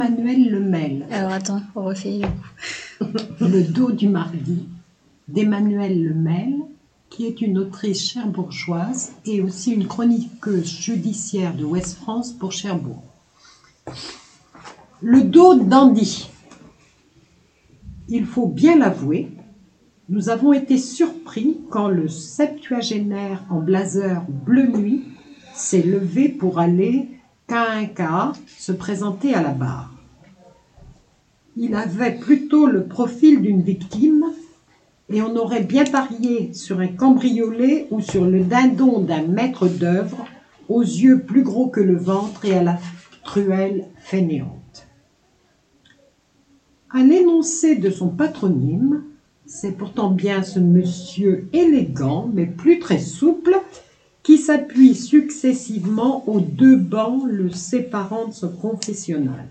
Emmanuel Lemel. Alors attends, on refait. Le dos du mardi d'Emmanuel Lemel, qui est une autrice cherbourgeoise et aussi une chroniqueuse judiciaire de Ouest France pour Cherbourg. Le dos d'Andy. Il faut bien l'avouer, nous avons été surpris quand le septuagénaire en blazer bleu nuit s'est levé pour aller K1K se présenter à la barre. Il avait plutôt le profil d'une victime et on aurait bien parié sur un cambriolé ou sur le dindon d'un maître d'œuvre aux yeux plus gros que le ventre et à la truelle fainéante. À l'énoncé de son patronyme, c'est pourtant bien ce monsieur élégant mais plus très souple qui s'appuie successivement aux deux bancs le séparant de son confessionnal.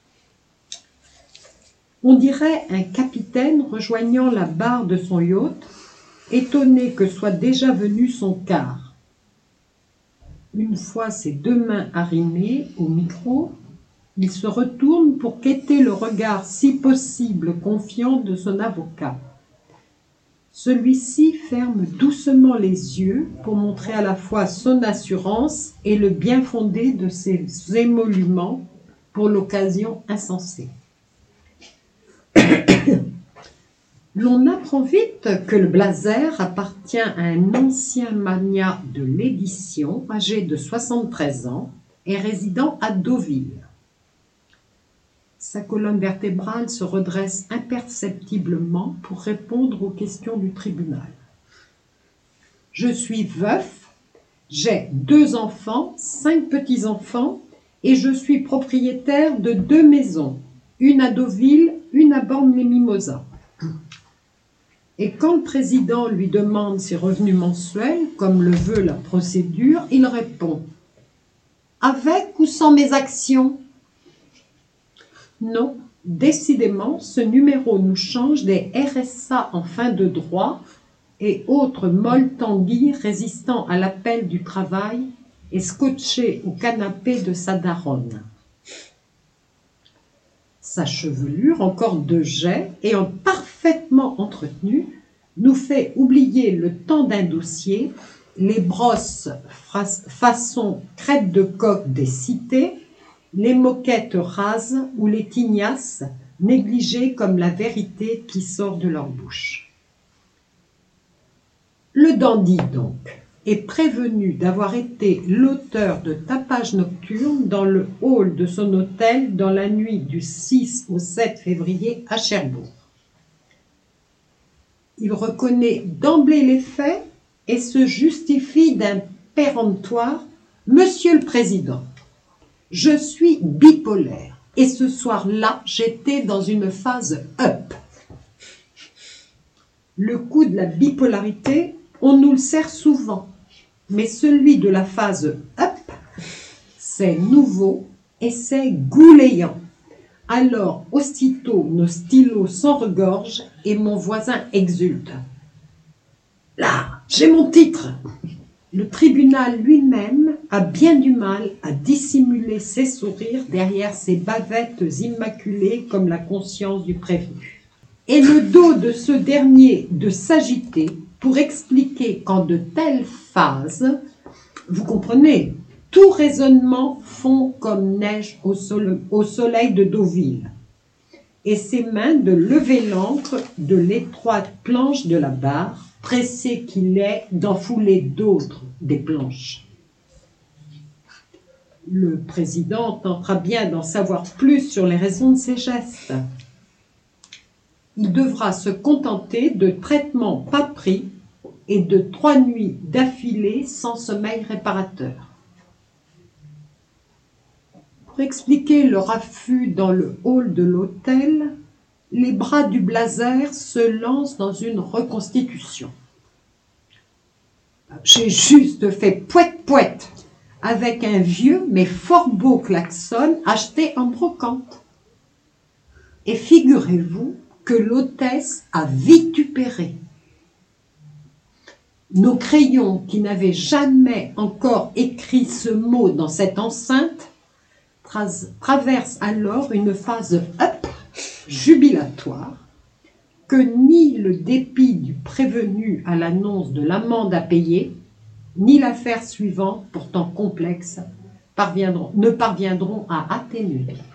On dirait un capitaine rejoignant la barre de son yacht, étonné que soit déjà venu son quart. Une fois ses deux mains arrimées au micro, il se retourne pour quêter le regard si possible confiant de son avocat. Celui-ci ferme doucement les yeux pour montrer à la fois son assurance et le bien fondé de ses émoluments pour l'occasion insensée. L'on apprend vite que le blazer appartient à un ancien magnat de l'édition, âgé de 73 ans et résidant à Deauville. Sa colonne vertébrale se redresse imperceptiblement pour répondre aux questions du tribunal. Je suis veuf, j'ai 2 enfants, 5 petits-enfants et je suis propriétaire de 2 maisons, une à Deauville, une à Bormes-les-Mimosas. Et quand le président lui demande ses revenus mensuels, comme le veut la procédure, il répond « Avec ou sans mes actions ?» Non, décidément, ce numéro nous change des RSA en fin de droit et autres molles tanguilles résistant à l'appel du travail et scotchés au canapé de sa daronne. Sa chevelure, encore de jet et parfaitement entretenue, nous fait oublier le temps d'un dossier, les brosses façon crête de coq des cités, les moquettes rases ou les tignasses négligées comme la vérité qui sort de leur bouche. Le dandy, donc, est prévenu d'avoir été l'auteur de tapages nocturnes dans le hall de son hôtel dans la nuit du 6 au 7 février à Cherbourg. Il reconnaît d'emblée les faits et se justifie d'un péremptoire « Monsieur le Président, je suis bipolaire et ce soir-là, j'étais dans une phase up. » Le coup de la bipolarité, on nous le sert souvent, mais celui de la phase up, c'est nouveau et c'est gouléant. Alors, aussitôt, nos stylos s'enregorgent et mon voisin exulte. « Là, j'ai mon titre !» Le tribunal lui-même a bien du mal à dissimuler ses sourires derrière ses bavettes immaculées comme la conscience du prévenu. Et le dos de ce dernier de s'agiter pour expliquer qu'en de telles phases, vous comprenez, tout raisonnement fond comme neige au soleil de Deauville, et ses mains de lever l'ancre de l'étroite planche de la barre, pressé qu'il est d'enfouler d'autres des planches. Le président tentera bien d'en savoir plus sur les raisons de ses gestes. Il devra se contenter de traitements pas pris et de 3 nuits d'affilée sans sommeil réparateur. Pour expliquer le raffut dans le hall de l'hôtel, les bras du blazer se lancent dans une reconstitution. J'ai juste fait pouette-pouette avec un vieux mais fort beau klaxon acheté en brocante. Et figurez-vous que l'hôtesse a vitupéré. Nos crayons qui n'avaient jamais encore écrit ce mot dans cette enceinte traverse alors une phase up jubilatoire que ni le dépit du prévenu à l'annonce de l'amende à payer, ni l'affaire suivante, pourtant complexe, ne parviendront à atténuer.